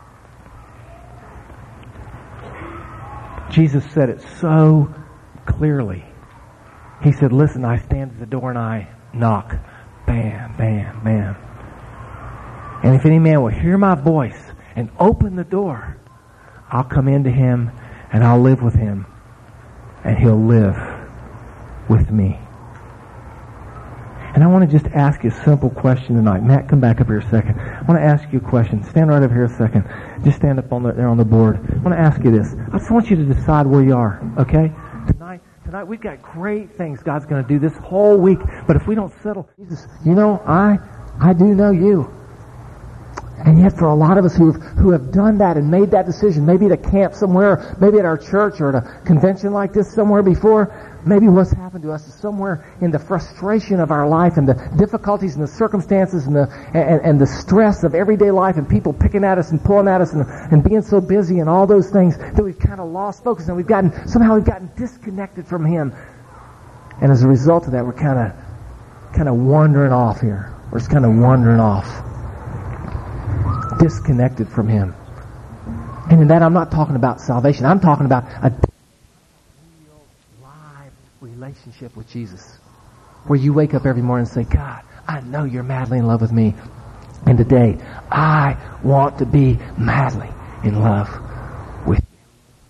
Jesus said it so clearly. He said, listen, I stand at the door and I knock. Bam, bam, bam. And if any man will hear my voice and open the door, I'll come into him and I'll live with him and he'll live with me. And I want to just ask you a simple question tonight. Matt, come back up here a second. I want to ask you a question. Stand right over here a second. Just stand up on the, there on the board. I want to ask you this. I just want you to decide where you are, okay? Tonight, tonight we've got great things God's going to do this whole week. But if we don't settle, Jesus, you know, I, I do know you. And yet for a lot of us who have, who have done that and made that decision, maybe at a camp somewhere, maybe at our church or at a convention like this somewhere before, maybe what's happened to us is somewhere in the frustration of our life and the difficulties and the circumstances and the and, and the stress of everyday life and people picking at us and pulling at us and, and being so busy and all those things that we've kind of lost focus and we've gotten, somehow we've gotten disconnected from Him. And as a result of that, we're kind of kind of wandering off here. We're just kind of wandering off. Disconnected from Him. And in that, I'm not talking about salvation. I'm talking about a real, live relationship with Jesus. Where you wake up every morning and say, God, I know you're madly in love with me. And today, I want to be madly in love with you.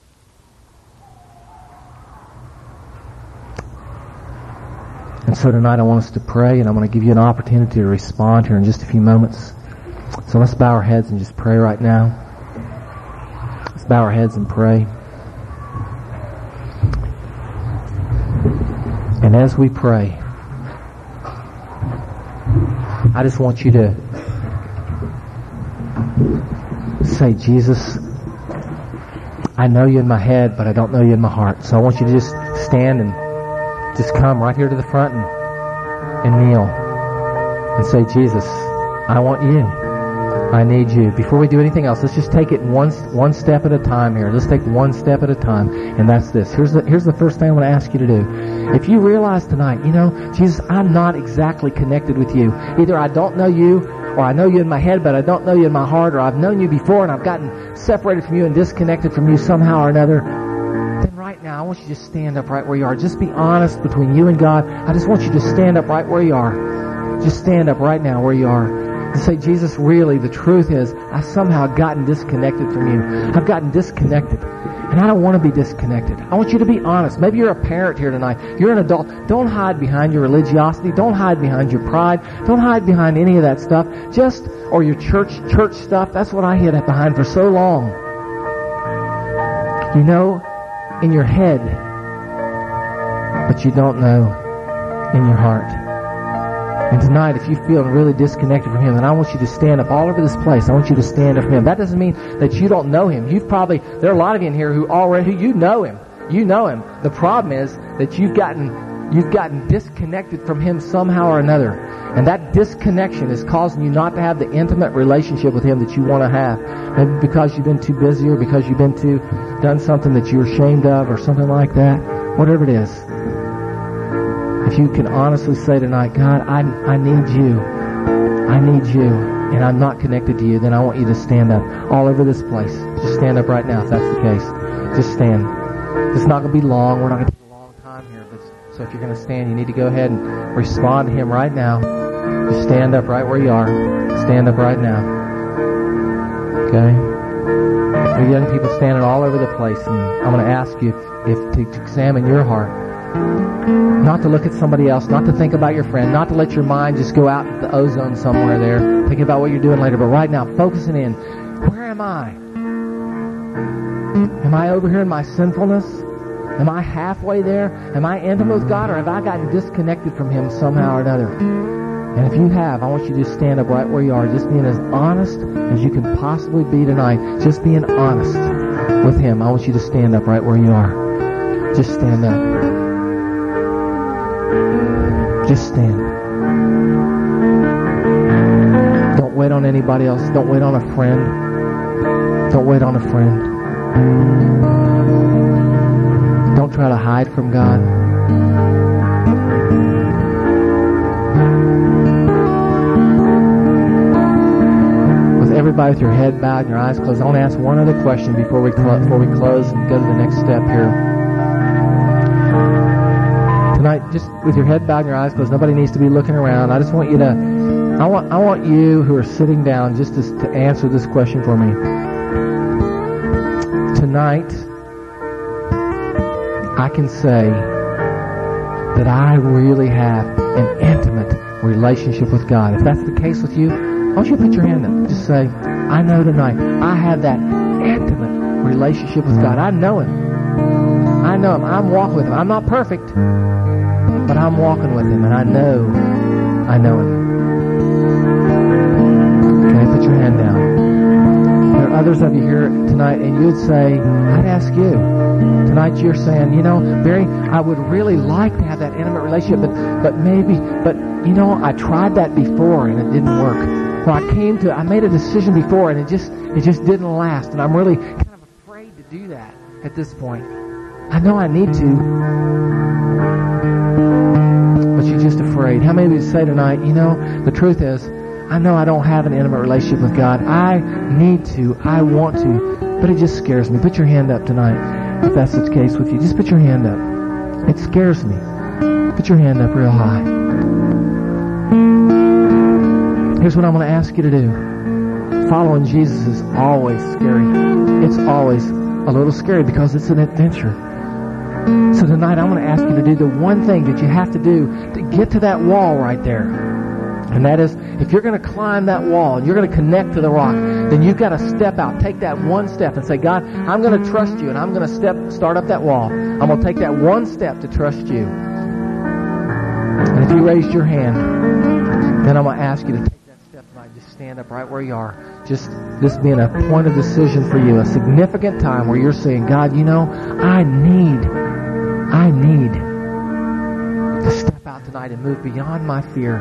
And so tonight I want us to pray, and I'm going to give you an opportunity to respond here in just a few moments. So let's bow our heads and just pray right now. Let's bow our heads and pray. And as we pray, I just want you to say, Jesus, I know you in my head, but I don't know you in my heart. So I want you to just stand and just come right here to the front and, and kneel and say, Jesus, I want you. I need you. Before we do anything else, let's just take it one one step at a time here. Let's take one step at a time, and that's this. Here's the here's the first thing I want to ask you to do. If you realize tonight, you know, Jesus, I'm not exactly connected with you. Either I don't know you, or I know you in my head, but I don't know you in my heart, or I've known you before and I've gotten separated from you and disconnected from you somehow or another. Then right now, I want you to just stand up right where you are. Just be honest between you and God. I just want you to stand up right where you are. Just stand up right now where you are. And say, Jesus, really, the truth is, I've somehow gotten disconnected from you. I've gotten disconnected. And I don't want to be disconnected. I want you to be honest. Maybe you're a parent here tonight. You're an adult. Don't hide behind your religiosity. Don't hide behind your pride. Don't hide behind any of that stuff. Just, or your church, church stuff. That's what I hid behind for so long. You know in your head, but you don't know in your heart. And tonight, if you feel really disconnected from Him, then I want you to stand up all over this place. I want you to stand up for Him. That doesn't mean that you don't know Him. You've probably, there are a lot of you in here who already, who you know Him. You know Him. The problem is that you've gotten, you've gotten disconnected from Him somehow or another. And that disconnection is causing you not to have the intimate relationship with Him that you want to have. Maybe because you've been too busy or because you've been too, done something that you're ashamed of or something like that. Whatever it is. If you can honestly say tonight, God, I, I need you. I need you. And I'm not connected to you, then I want you to stand up all over this place. Just stand up right now if that's the case. Just stand. It's not going to be long. We're not going to take a long time here. But, so if you're going to stand, you need to go ahead and respond to Him right now. Just stand up right where you are. Stand up right now. Okay? There are young people standing all over the place. And I'm going to ask you if, if to, to examine your heart. Not to look at somebody else, not to think about your friend, not to let your mind just go out into the ozone somewhere there, thinking about what you're doing later, but right now, focusing in. Where am I? Am I over here in my sinfulness? Am I halfway there? Am I intimate with God, or have I gotten disconnected from Him somehow or another? And if you have, I want you to stand up right where you are, just being as honest as you can possibly be tonight. Just being honest with Him. I want you to stand up right where you are. Just stand up. Just stand. Don't wait on anybody else. Don't wait on a friend. Don't wait on a friend. Don't try to hide from God. With everybody with your head bowed and your eyes closed, I want to ask one other question before we cl- before we close and go to the next step here. Tonight, just with your head bowed and your eyes closed, nobody needs to be looking around. I just want you to, I want I want you who are sitting down just to, to answer this question for me. Tonight, I can say that I really have an intimate relationship with God. If that's the case with you, I want you to put your hand up. Just say, I know tonight I have that intimate relationship with God. I know Him. I know Him. I'm walking with Him. I'm not perfect, but I'm walking with Him, and I know I know Him. Okay, put your hand down. There are others of you here tonight, and you'd say, I'd ask you. Tonight you're saying, you know, Barry, I would really like to have that intimate relationship, but, but maybe, but, you know, I tried that before and it didn't work. Well, I came to, I made a decision before and it just, it just didn't last, and I'm really kind of afraid to do that at this point. I know I need to, but you're just afraid. How many of you say tonight, you know, the truth is, I know I don't have an intimate relationship with God. I need to. I want to. But it just scares me. Put your hand up tonight if that's the case with you. Just put your hand up. It scares me. Put your hand up real high. Here's what I'm going to ask you to do. Following Jesus is always scary. It's always a little scary because it's an adventure. So tonight I'm going to ask you to do the one thing that you have to do to get to that wall right there. And that is, if you're going to climb that wall and you're going to connect to the rock, then you've got to step out. Take that one step and say, God, I'm going to trust you, and I'm going to step, start up that wall. I'm going to take that one step to trust you. And if you raised your hand, then I'm going to ask you to take that step tonight. Just stand up right where you are. Just this being a point of decision for you, a significant time where you're saying, God, you know, I need, I need to step out tonight and move beyond my fear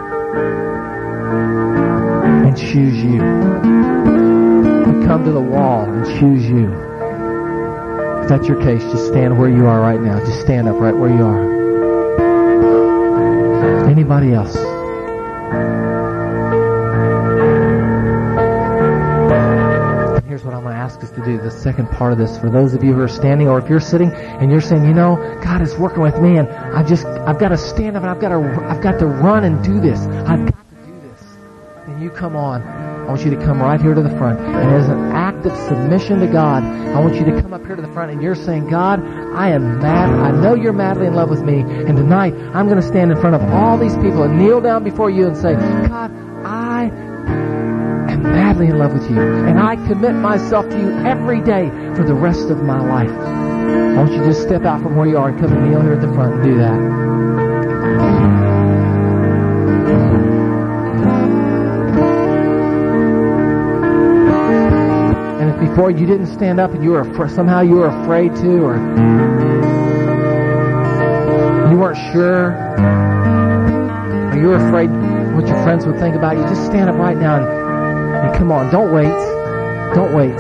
and choose you. We come to the wall and choose you. If that's your case, just stand where you are right now. Just stand up right where you are. Anybody else? And here's what I'm going to ask us to do, the second part of this, for those of you who are standing, or if you're sitting and you're saying, you know, God is working with me, and I just, I've got to stand up and I've got to, I've got to run and do this. I've got to do this. Then you come on. I want you to come right here to the front. And as an act of submission to God, I want you to come up here to the front and you're saying, God, I am mad. I know you're madly in love with me. And tonight, I'm going to stand in front of all these people and kneel down before you and say, God, I am madly in love with you. And I commit myself to you every day for the rest of my life. I want you to just step out from where you are and come and kneel here at the front and do that. Before you didn't stand up and you were af- somehow you were afraid to, or you weren't sure, or you were afraid what your friends would think about you, just stand up right now and, and come on. Don't wait. Don't wait.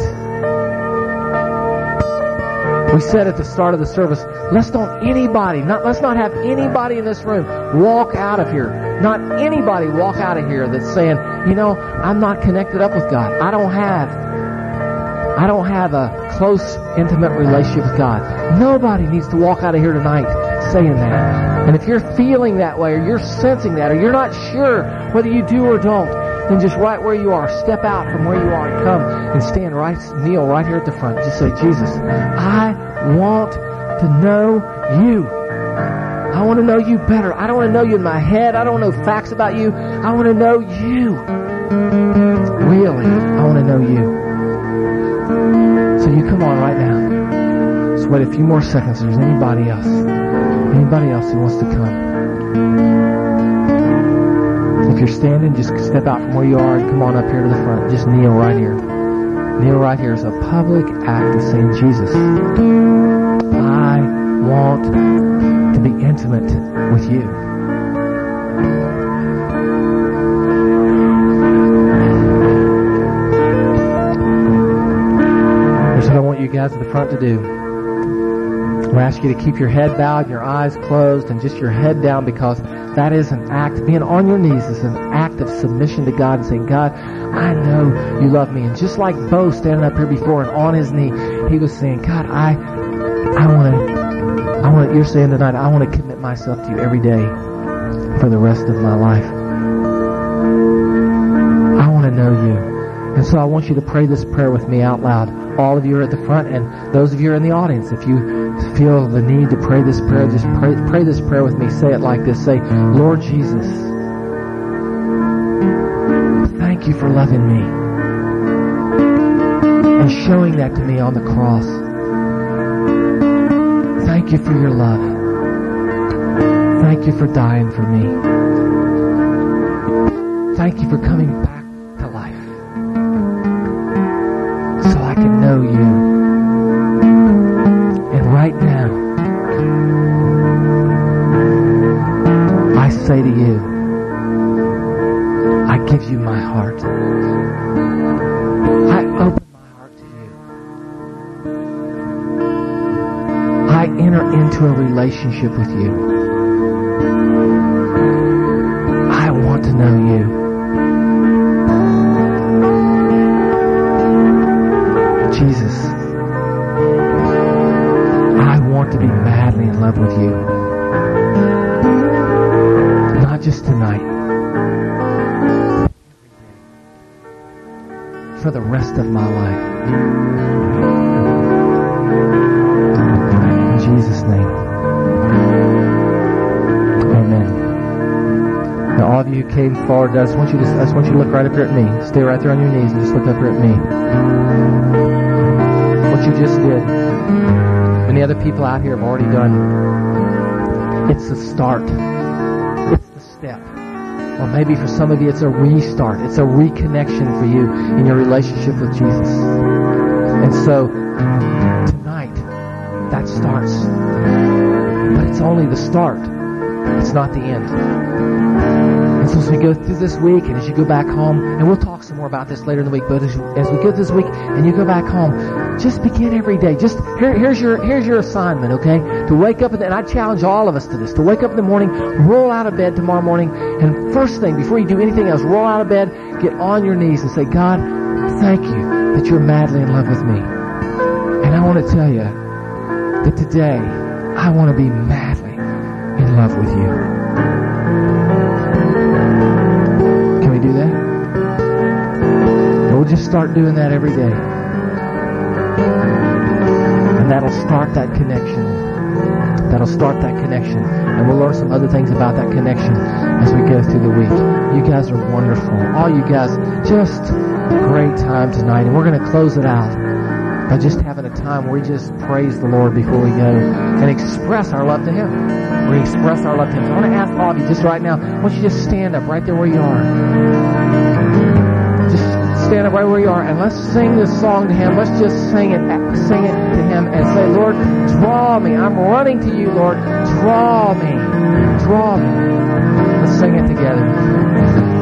We said at the start of the service, let's don't anybody, not let's not have anybody in this room walk out of here. Not anybody walk out of here that's saying, you know, I'm not connected up with God. I don't have I don't have a close, intimate relationship with God. Nobody needs to walk out of here tonight saying that. And if you're feeling that way, or you're sensing that, or you're not sure whether you do or don't, then just right where you are, step out from where you are and come and stand right, kneel right here at the front. Just say, Jesus, I want to know you. I want to know you better. I don't want to know you in my head. I don't want to know facts about you. I want to know you. Really, I want to know you. So you come on right now. Just wait a few more seconds. If there's anybody else. Anybody else who wants to come. If you're standing, just step out from where you are and come on up here to the front. Just kneel right here. Kneel right here as a public act of saying, Jesus, I want to be intimate with you. guys at the front to do. We'll ask you to keep your head bowed, your eyes closed, and just your head down, because that is an act. Being on your knees is an act of submission to God and saying, God, I know you love me. And just like Bo standing up here before and on his knee, he was saying, God, I I want to, I want you're saying tonight, I want to commit myself to you every day for the rest of my life. I want to know you. And so I want you to pray this prayer with me out loud. All of you are at the front, and those of you are in the audience. If you feel the need to pray this prayer, just pray, pray this prayer with me. Say it like this. Say, Lord Jesus, thank you for loving me and showing that to me on the cross. Thank you for your love. Thank you for dying for me. Thank you for coming back to life so I can know you. And right now, I say to you, I give you my heart. I open my heart to you. I enter into a relationship with you. I want to know you. Jesus, I want to be madly in love with you. Not just tonight, for the rest of my life. In Jesus' name. Amen. Now all of you who came forward, I just want you to, I just want you to look right up here at me. Stay right there on your knees and just look up here at me. What you just did, many other people out here have already done. It's a start. It's the step. Or maybe for some of you it's a restart. It's a reconnection for you in your relationship with Jesus. And so, tonight, that starts. But it's only the start. It's not the end. And so as we go through this week, and as you go back home, and we'll talk some more about this later in the week, but as, as we go through this week and you go back home, just begin every day. Just here, here's your here's your assignment, okay? To wake up, and I challenge all of us to this, to wake up in the morning, roll out of bed tomorrow morning, and first thing, before you do anything else, roll out of bed, get on your knees and say, God, thank you that you're madly in love with me. And I want to tell you that today, I want to be madly in love with you. Can we do that? And we'll just start doing that every day. And that'll start that connection. That'll start that connection. And we'll learn some other things about that connection as we go through the week. You guys are wonderful. All you guys, just a great time tonight. And we're going to close it out by just having a time where we just praise the Lord before we go and express our love to Him. We express our love to Him. So I want to ask all of you just right now, why don't you just stand up right there where you are. Just stand up right where you are, and let's sing this song to Him. Let's just sing it, sing it to Him and say, Lord, draw me. I'm running to you, Lord. Draw me. Draw me. Let's sing it together.